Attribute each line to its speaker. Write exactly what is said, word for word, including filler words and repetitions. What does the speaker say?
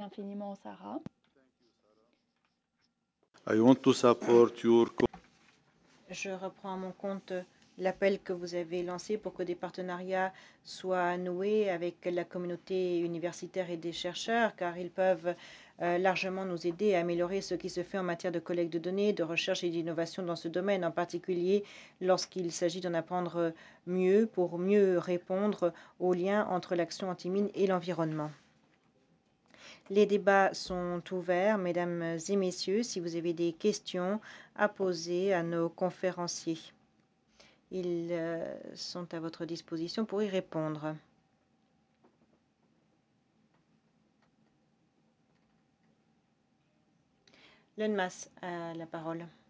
Speaker 1: infiniment, Sarah.
Speaker 2: I want to support your
Speaker 3: Je reprends à mon compte l'appel que vous avez lancé pour que des partenariats soient noués avec la communauté universitaire et des chercheurs, car ils peuvent euh, largement nous aider à améliorer ce qui se fait en matière de collecte de données, de recherche et d'innovation dans ce domaine, en particulier lorsqu'il s'agit d'en apprendre mieux pour mieux répondre aux liens entre l'action anti-mine et l'environnement. Les débats sont ouverts, mesdames et messieurs, si vous avez des questions à poser à nos conférenciers. Ils euh, sont à votre disposition pour y répondre. L'U N M A S a la parole.